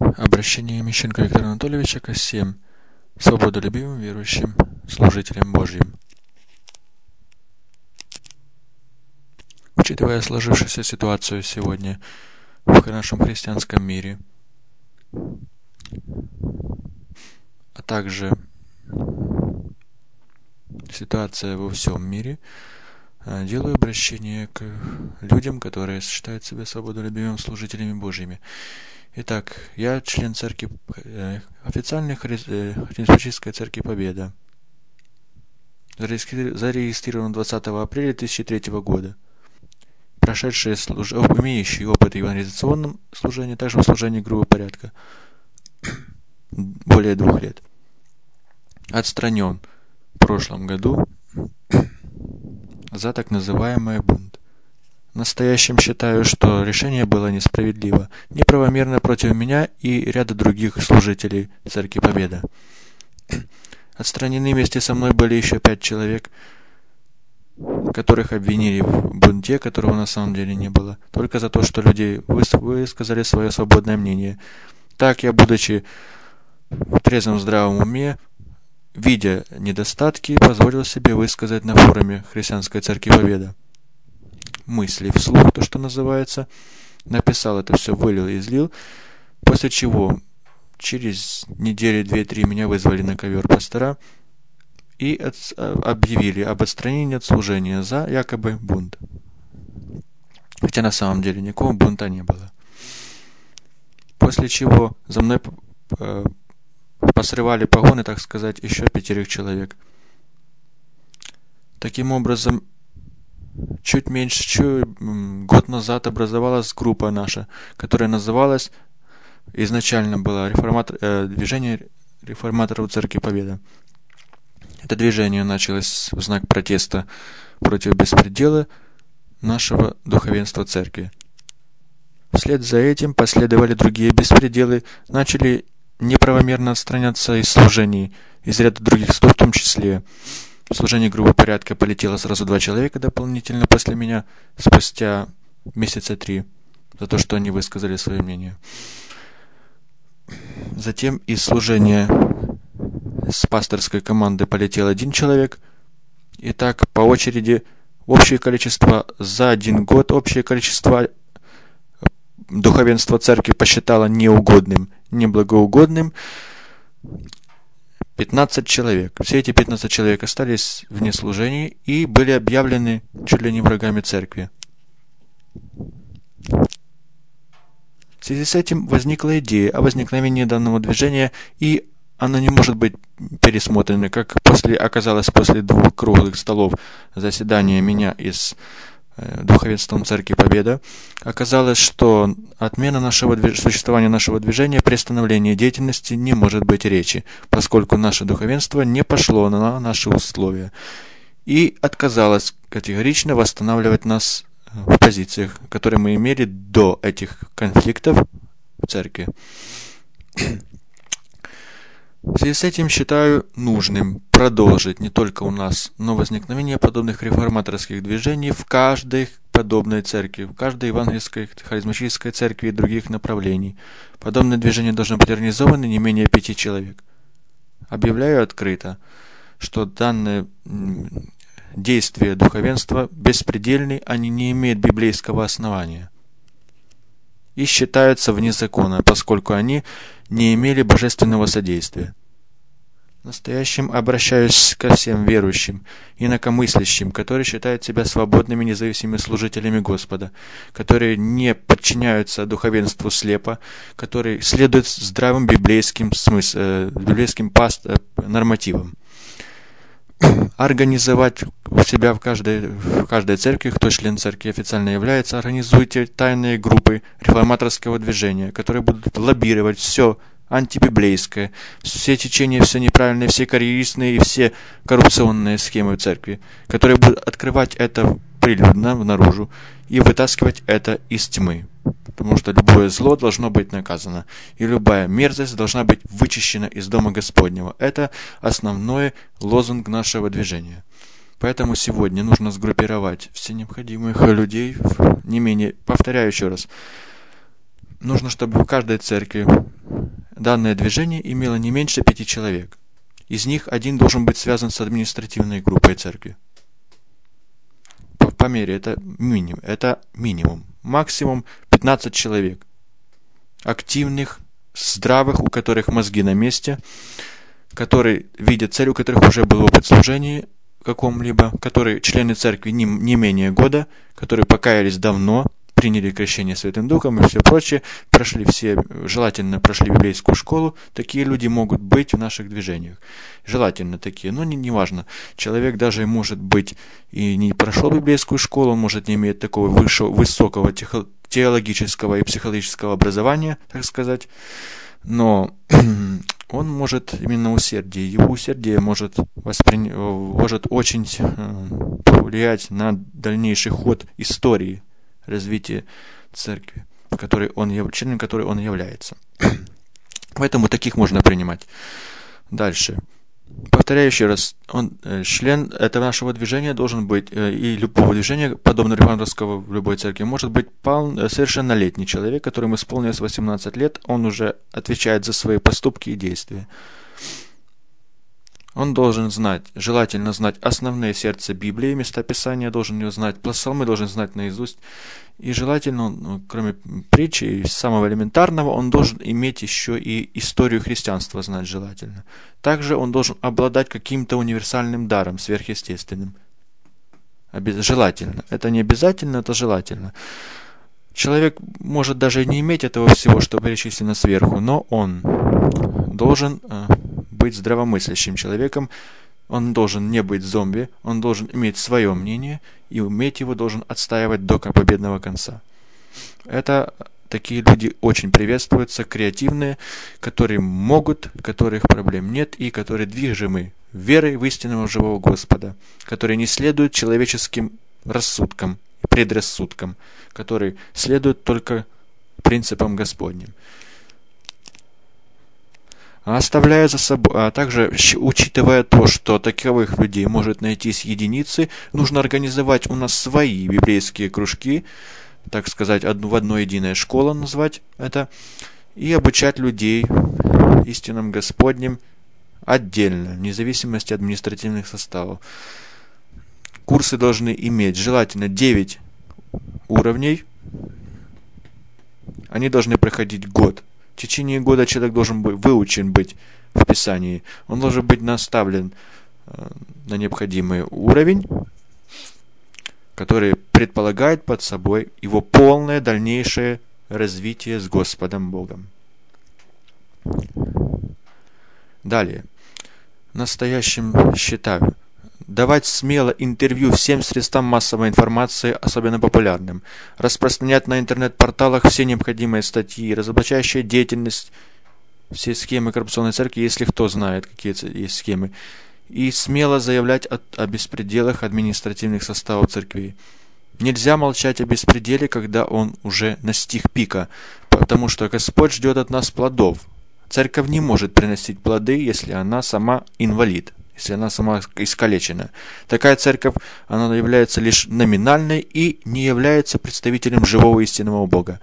Обращение Мищенко Виктора Анатольевича ко всем свободолюбивым верующим служителям Божьим. Учитывая сложившуюся ситуацию сегодня в нашем христианском мире, а также ситуация во всем мире, делаю обращение к людям, которые считают себя свободолюбивыми служителями Божьими. Итак, я член церкви, официальной Харизматической церкви Победа, зарегистрирован 20 апреля 2003 года, прошедший, имеющий опыт в евангелизационном служении, также в служении грубого порядка, более 2 лет. Отстранен в прошлом году за так называемый бунт. В настоящем считаю, что решение было несправедливо, неправомерно против меня и ряда других служителей Церкви Победа. Отстранены вместе со мной были еще 5 человек, которых обвинили в бунте, которого на самом деле не было, только за то, что люди высказали свое свободное мнение. Так я, будучи в трезвом здравом уме, видя недостатки, позволил себе высказать на форуме Христианской Церкви Победа мысли вслух, то, что называется, написал это все, вылил и излил, после чего через недели 2-3 меня вызвали на ковер пастора и объявили об отстранении от служения за якобы бунт. Хотя на самом деле никакого бунта не было. После чего за мной посрывали погоны, так сказать, еще 5 человек. Таким образом, чуть меньше год назад образовалась группа наша, которая называлась, изначально было движение реформаторов Церкви Победа. Это движение началось в знак протеста против беспредела нашего духовенства Церкви. Вслед за этим последовали другие беспределы, начали неправомерно отстраняться из служений, из ряда других служб, в том числе в служении грубого порядка полетело сразу 2 человека дополнительно после меня, спустя месяца 3, за то, что они высказали свое мнение. Затем из служения с пасторской команды полетел 1 человек, и так по очереди общее количество за 1 год, общее количество духовенство церкви посчитало неугодным, неблагоугодным 15 человек. Все эти 15 человек остались вне служений и были объявлены чуть ли не врагами церкви. В связи с этим возникла идея о возникновении данного движения, и оно не может быть пересмотрено, как оказалось после 2 круглых столов заседания меня и с духовенством Церкви Победа. Оказалось, что отмена существования нашего движения, приостановление деятельности не может быть речи, поскольку наше духовенство не пошло на наши условия и отказалось категорично восстанавливать нас в позициях, которые мы имели до этих конфликтов в церкви. В связи с этим считаю нужным продолжить не только у нас, но возникновение подобных реформаторских движений в каждой подобной церкви, в каждой евангельской, харизматической церкви и других направлений. Подобные движения должны быть организованы не менее 5 человек. Объявляю открыто, что данное действие духовенства беспредельны, они не имеют библейского основания и считаются вне закона, поскольку они не имели божественного содействия. В настоящем обращаюсь ко всем верующим, инакомыслящим, которые считают себя свободными независимыми служителями Господа, которые не подчиняются духовенству слепо, которые следуют здравым библейским нормативам. Организовать себя в каждой церкви, кто член церкви официально является, организуйте тайные группы реформаторского движения, которые будут лоббировать все антибиблейское, все течения, все неправильные, все карьеристные и все коррупционные схемы в церкви, которые будут открывать это прилюдно наружу и вытаскивать это из тьмы. Потому что любое зло должно быть наказано, и любая мерзость должна быть вычищена из Дома Господнего. Это основной лозунг нашего движения. Поэтому сегодня нужно сгруппировать все необходимых людей, не менее, повторяю еще раз, нужно, чтобы в каждой церкви данное движение имело не меньше 5 человек. Из них один должен быть связан с административной группой церкви. По мере это минимум. Максимум 15 человек. Активных, здравых, у которых мозги на месте, которые видят цель, у которых уже был опыт служения каком-либо, которые члены церкви не менее года, которые покаялись давно, приняли крещение Святым Духом и все прочее, желательно прошли библейскую школу. Такие люди могут быть в наших движениях. Желательно такие, но не важно. Человек даже может быть и не прошел библейскую школу, он может не иметь такого высокого теологического и психологического образования, так сказать, но он может именно усердие, его усердие может очень повлиять на дальнейший ход истории развития церкви, членом которой он является. Поэтому таких можно принимать. Дальше. Повторяю еще раз, член этого нашего движения должен быть, и любого движения, подобно реформаторского в любой церкви, может быть совершеннолетний человек, которому исполнилось 18 лет, он уже отвечает за свои поступки и действия. Он должен желательно знать основные сердца Библии, места Писания, должен ее знать, псалмы должен знать наизусть. И желательно, кроме притчи и самого элементарного, он должен иметь еще и историю христианства знать желательно. Также он должен обладать каким-то универсальным даром, сверхъестественным. Желательно. Это не обязательно, это желательно. Человек может даже не иметь этого всего, что перечислено сверху, но он должен быть здравомыслящим человеком, он должен не быть зомби, он должен иметь свое мнение, и уметь его должен отстаивать до победного конца. Такие люди очень приветствуются, креативные, которые могут, которых проблем нет, и которые движимы верой в истинного живого Господа, которые не следуют человеческим рассудкам, предрассудкам, которые следуют только принципам Господним. А также, учитывая то, что таковых людей может найтись единицы, нужно организовать у нас свои библейские кружки, так сказать, в одно единое школа назвать это, и обучать людей истинам Господним отдельно, вне зависимости от административных составов. Курсы должны иметь желательно 9 уровней, они должны проходить год. В течение года человек должен быть выучен быть в Писании. Он должен быть наставлен на необходимый уровень, который предполагает под собой его полное дальнейшее развитие с Господом Богом. Далее. Настоящим считаю. Давать смело интервью всем средствам массовой информации, особенно популярным. Распространять на интернет-порталах все необходимые статьи, разоблачающие деятельность, все схемы коррупционной церкви, если кто знает, какие есть схемы. И смело заявлять о беспределах административных составов церквей. Нельзя молчать о беспределе, когда он уже настиг пика, потому что Господь ждет от нас плодов. Церковь не может приносить плоды, если она сама инвалид, если она сама искалечена. Такая церковь, она является лишь номинальной и не является представителем живого истинного Бога.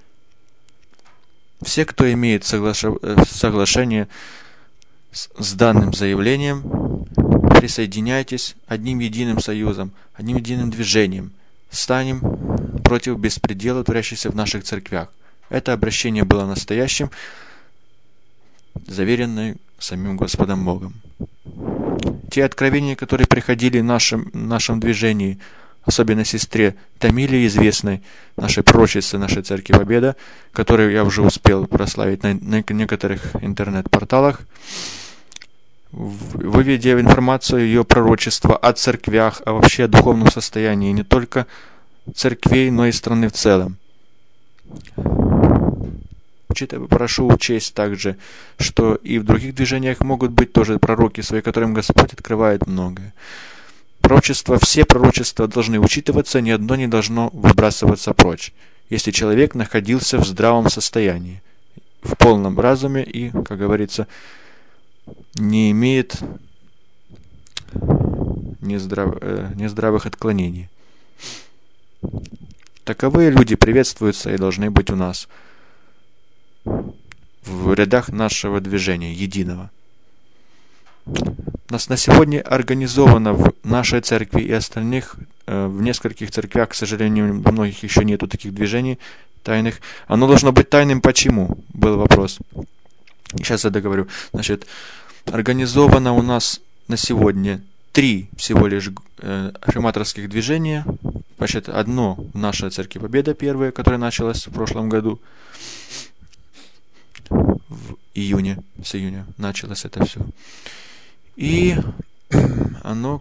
Все, кто имеет соглашение с данным заявлением, присоединяйтесь одним единым союзом, одним единым движением. Станем против беспредела, творящегося в наших церквях. Это обращение было настоящим, заверенное самим Господом Богом. Те откровения, которые приходили в нашем движении, особенно сестре Тамиле, известной, нашей пророчице нашей Церкви Победа, которую я уже успел прославить на некоторых интернет-порталах, выведя информацию ее пророчества о церквях, а вообще о духовном состоянии не только церквей, но и страны в целом. Прошу учесть также, что и в других движениях могут быть тоже пророки свои, которым Господь открывает многое. Все пророчества должны учитываться, ни одно не должно выбрасываться прочь, если человек находился в здравом состоянии, в полном разуме и, как говорится, не имеет нездравых отклонений. Таковые люди приветствуются и должны быть у нас в рядах нашего движения единого. У нас на сегодня организовано в нашей церкви и остальных, в нескольких церквях, к сожалению, во многих еще нету таких движений тайных. Оно должно быть тайным. Почему? Был вопрос. Сейчас я договорю. Значит, организовано у нас на сегодня 3 всего лишь реформаторских движения. Значит, одно в нашей церкви Победа первое, которое началось в прошлом году. В июне, с июня началось это все. И оно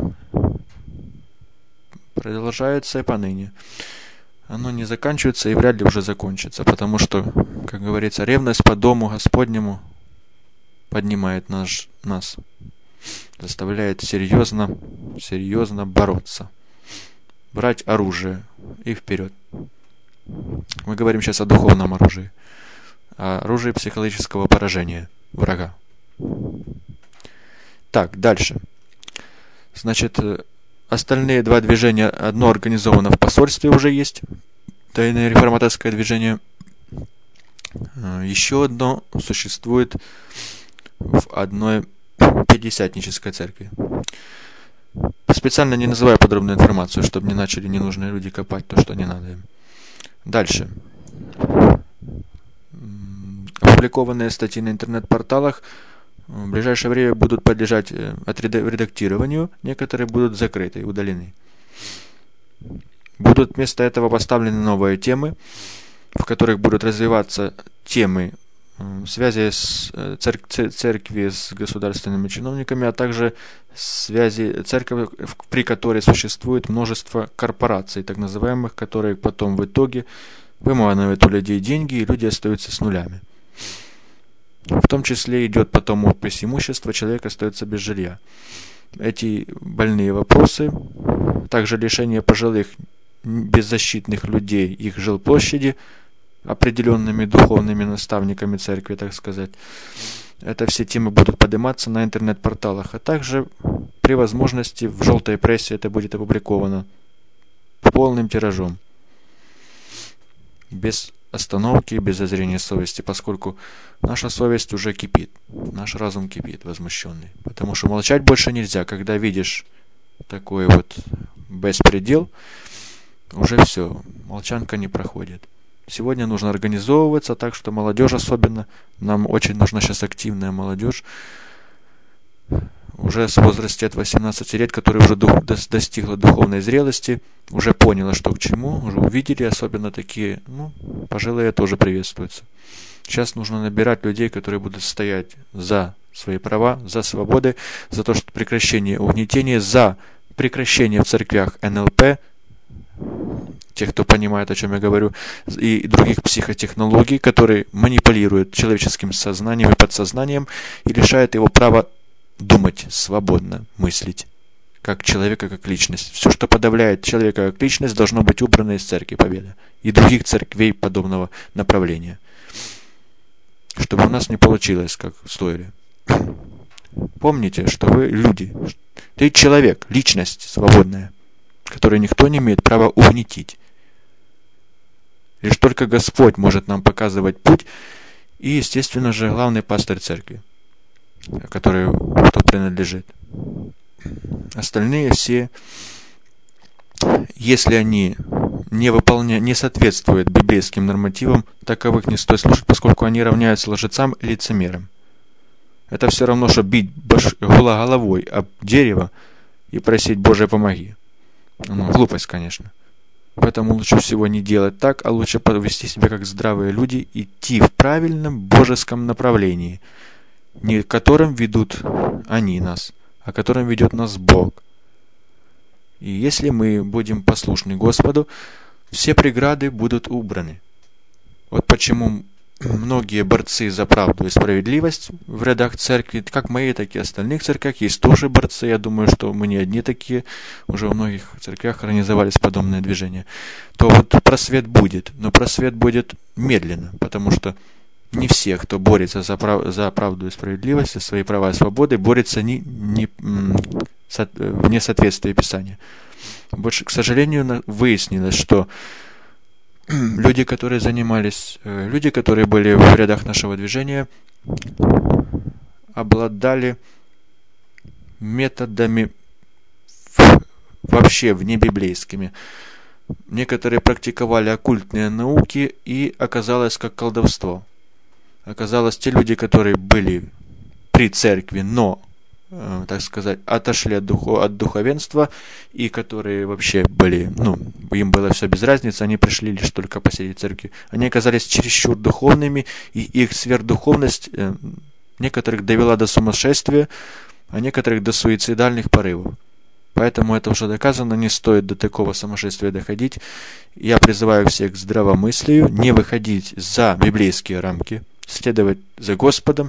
продолжается и поныне. Оно не заканчивается и вряд ли уже закончится, потому что, как говорится, ревность по дому Господнему поднимает нас, заставляет серьезно бороться, брать оружие и вперед. Мы говорим сейчас о духовном оружии, о оружии психологического поражения врага. Так, дальше. Значит, остальные 2 движения, одно организовано в посольстве уже есть, тайное реформаторское движение. Еще одно существует в одной пятидесятнической церкви. Специально не называю подробную информацию, чтобы не начали ненужные люди копать то, что не надо им. Дальше. Опубликованные статьи на интернет-порталах в ближайшее время будут подлежать редактированию, некоторые будут закрыты и удалены. Будут вместо этого поставлены новые темы, в которых будут развиваться темы связи с церкви с государственными чиновниками, а также связи церкви, при которой существует множество корпораций, так называемых, которые потом в итоге выманивают у людей деньги, и люди остаются с нулями. В том числе идет потом опись имущества, человек остается без жилья. Эти больные вопросы, также лишение пожилых беззащитных людей их жилплощади определенными духовными наставниками церкви, так сказать. Это все темы будут подниматься на интернет-порталах, а также при возможности в желтой прессе это будет опубликовано полным тиражом, без остановки, без зазрения совести, поскольку наша совесть уже кипит, наш разум кипит, возмущенный. Потому что молчать больше нельзя. Когда видишь такой вот беспредел, уже все, молчанка не проходит. Сегодня нужно организовываться так, что молодежь особенно, нам очень нужна сейчас активная молодежь, уже с возраста от 18 лет, которая уже достигла духовной зрелости, уже поняла, что к чему, уже увидели, особенно такие, пожилые тоже приветствуются. Сейчас нужно набирать людей, которые будут стоять за свои права, за свободы, за то, что прекращение угнетения, за прекращение в церквях НЛП, тех, кто понимает, о чем я говорю, и других психотехнологий, которые манипулируют человеческим сознанием и подсознанием и лишают его права думать свободно, мыслить, как человека, как личность. Все, что подавляет человека как личность, должно быть убрано из церкви Победа и других церквей подобного направления. Чтобы у нас не получилось, как в Стойле. Помните, что вы люди. Ты человек, личность свободная, которую никто не имеет права угнетить. Лишь только Господь может нам показывать путь и, естественно же, главный пастырь церкви, который кто принадлежит. Остальные все, если они не соответствуют библейским нормативам, таковых не стоит слушать, поскольку они равняются лжецам и лицемерам. Это все равно, что бить головой об дерево и просить «Боже, помоги». Глупость, конечно. Поэтому лучше всего не делать так, а лучше повести себя как здравые люди, идти в правильном божеском направлении, не которым ведут они нас, а которым ведет нас Бог. И если мы будем послушны Господу, все преграды будут убраны. Вот почему многие борцы за правду и справедливость в рядах церкви, как моей, так и остальных церквях, есть тоже борцы. Я думаю, что мы не одни такие. Уже в многих церквях организовались подобные движения. То вот просвет будет, но просвет будет медленно, потому что не все, кто борется за правду и справедливость, за свои права и свободы, борются вне соответствия Писания. Больше, к сожалению, выяснилось, что люди, которые занимались, люди, которые были в рядах нашего движения, обладали методами вообще внебиблейскими. Некоторые практиковали оккультные науки, и оказалось как колдовство. Оказалось, те люди, которые были при церкви, но, так сказать, отошли от духовенства, и которые вообще были, им было все без разницы, они пришли лишь только посетить церкви. Они оказались чересчур духовными, и их сверхдуховность некоторых довела до сумасшествия, а некоторых до суицидальных порывов. Поэтому это уже доказано, не стоит до такого сумасшествия доходить. Я призываю всех к здравомыслию, не выходить за библейские рамки, следовать за Господом,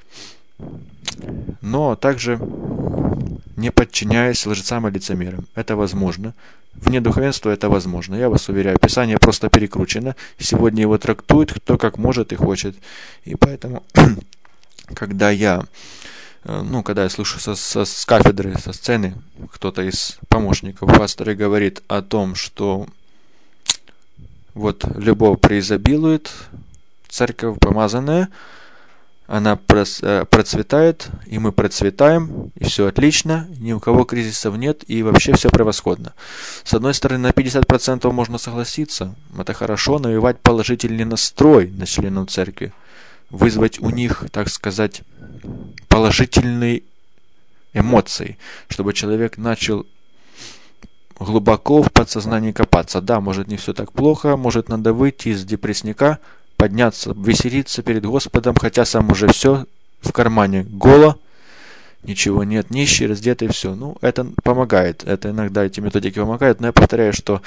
но также не подчиняясь лжецам и лицемерам. Это возможно. Вне духовенства это возможно. Я вас уверяю, Писание просто перекручено. Сегодня его трактует кто как может и хочет. И поэтому, когда я слышу с кафедры, со сцены, кто-то из помощников пастора говорит о том, что вот любовь преизобилует, церковь помазанная, она процветает, и мы процветаем, и все отлично, ни у кого кризисов нет, и вообще все превосходно. С одной стороны, на 50% можно согласиться, это хорошо, навевать положительный настрой на членов церкви, вызвать у них, так сказать, положительные эмоции, чтобы человек начал глубоко в подсознании копаться. Да, может не все так плохо, может надо выйти из депрессника, подняться, веселиться перед Господом, хотя сам уже все в кармане голо, ничего нет, нищий, раздетый, все. Это помогает, это иногда эти методики помогают, но я повторяю, что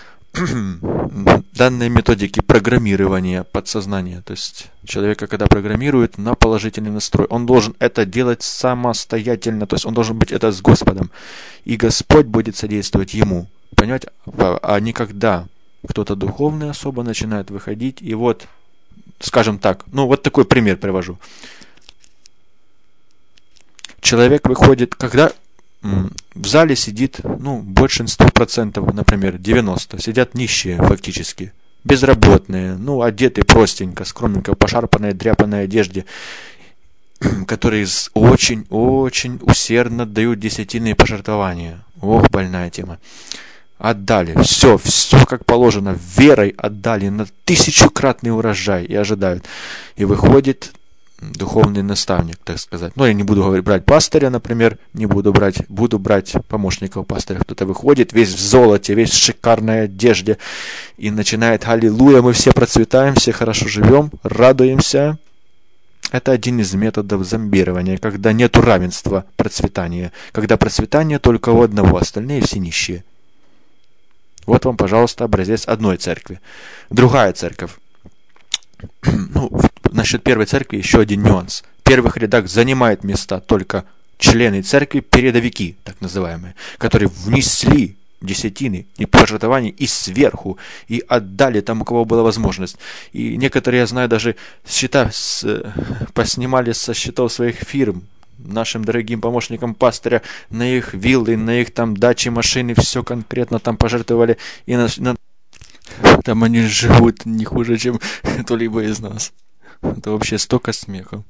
данные методики программирования подсознания, то есть человека, когда программируют на положительный настрой, он должен это делать самостоятельно, то есть он должен быть это с Господом, и Господь будет содействовать ему, понимаете, а не когда кто-то духовный особо начинает выходить, и вот, скажем так, вот такой пример привожу. Человек выходит, когда в зале сидит, большинство процентов, например, 90, сидят нищие фактически, безработные, одеты простенько, скромненько, пошарпанной, дряпанной одежде, которые очень-очень усердно дают десятинные пожертвования. Ох, больная тема. Отдали, все как положено, верой отдали на 1000-кратный урожай и ожидают. И выходит духовный наставник, так сказать. Я не буду брать пастыря, например, буду брать помощников пастыря. Кто-то выходит весь в золоте, весь в шикарной одежде и начинает: аллилуйя, мы все процветаем, все хорошо живем, радуемся. Это один из методов зомбирования, когда нет равенства процветания, когда процветание только у одного, остальные все нищие. Вот вам, пожалуйста, образец одной церкви. Другая церковь. Насчет первой церкви еще один нюанс. В первых рядах занимают места только члены церкви, передовики, так называемые, которые внесли десятины и пожертвования и сверху, и отдали там, у кого была возможность. И некоторые, я знаю, даже поснимали со счетов своих фирм нашим дорогим помощникам пастыря на их виллы, на их там дачи, машины, все конкретно там пожертвовали, и там они живут не хуже, чем кто-либо из нас. Это вообще столько смеха.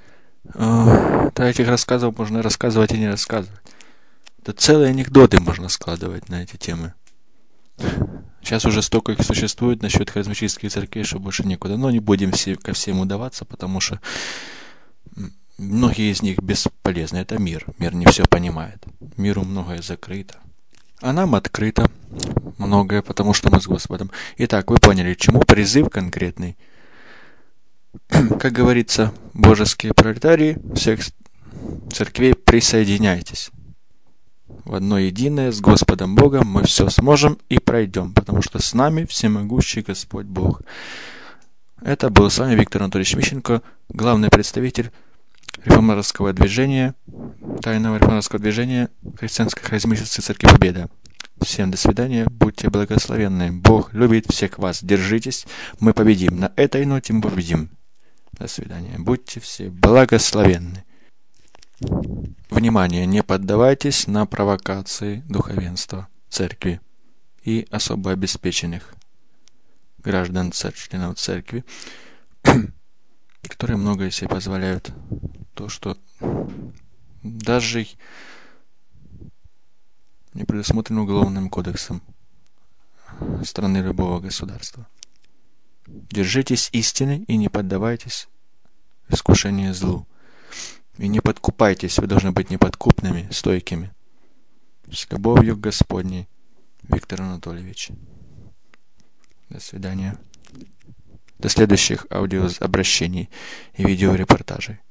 Этих рассказов можно рассказывать и не рассказывать. Да целые анекдоты можно складывать на эти темы. Сейчас уже столько их существует насчет харизматических церквей, что больше некуда. Но не будем ко всем удаваться, потому что многие из них бесполезны. Это мир. Мир не все понимает. Миру многое закрыто. А нам открыто многое, потому что мы с Господом. Итак, вы поняли, к чему призыв конкретный. Как говорится, божеские пролетарии всех церквей, присоединяйтесь. В одно единое с Господом Богом мы все сможем и пройдем, потому что с нами всемогущий Господь Бог. Это был с вами Виктор Анатольевич Мищенко, главный представитель реформаторского движения, тайного реформаторского движения Христианской харизматической церкви Победа. Всем до свидания, будьте благословенны. Бог любит всех вас. Держитесь, мы победим. На этой ноте мы победим. До свидания. Будьте все благословенны. Внимание, не поддавайтесь на провокации духовенства церкви и особо обеспеченных. граждан, членов церкви, которые многое себе позволяют. То, что даже не предусмотрено уголовным кодексом страны любого государства. Держитесь истины и не поддавайтесь искушению злу. И не подкупайтесь, вы должны быть неподкупными, стойкими. С любовью к Господней, Виктор Анатольевич. До свидания. До следующих аудиообращений и видеорепортажей.